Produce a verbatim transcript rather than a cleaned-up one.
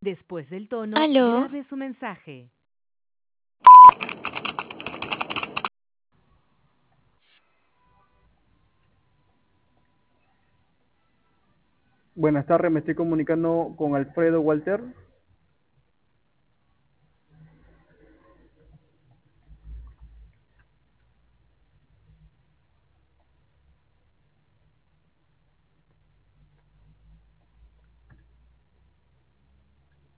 Después del tono, Aló. grabe su mensaje. Buenas tardes, me estoy comunicando con Alfredo Walter.